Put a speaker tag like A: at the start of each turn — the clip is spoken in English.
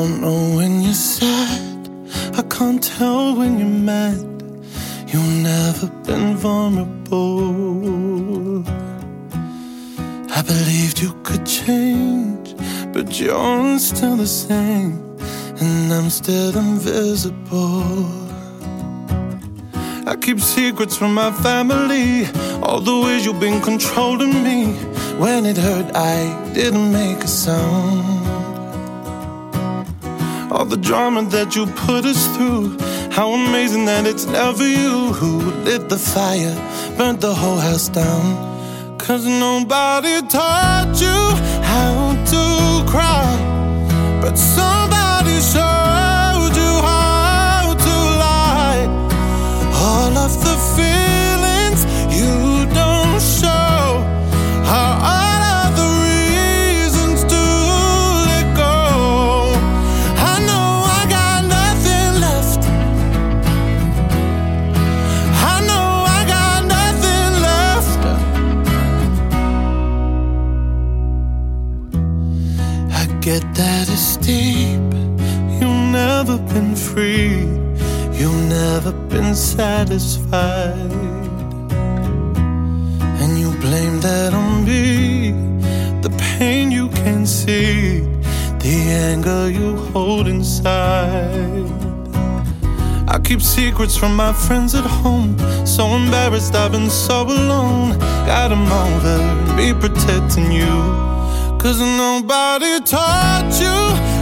A: don't know when you're sad, I can't tell when you're mad. You've never been vulnerable. I believed you could change, but you're still the same, and I'm still invisible. I keep secrets from my family, all the ways you've been controlling me. When it hurt, I didn't make a sound. All the drama that you put us through, how amazing that it's never you who lit the fire, burnt the whole house down. 'Cause nobody taught you how to cry, but somebody showed you how to lie. All of the feelings you don't show are all of the reasons to let go. I know I got nothing left. I know I got nothing left. I get that it's deep. You've never been free. You've never been satisfied. And you blame that on me, the pain you can't see, the anger you hold inside. I keep secrets from my friends at home, so embarrassed I've been so alone. Got 'em over me protecting you, 'cause nobody taught you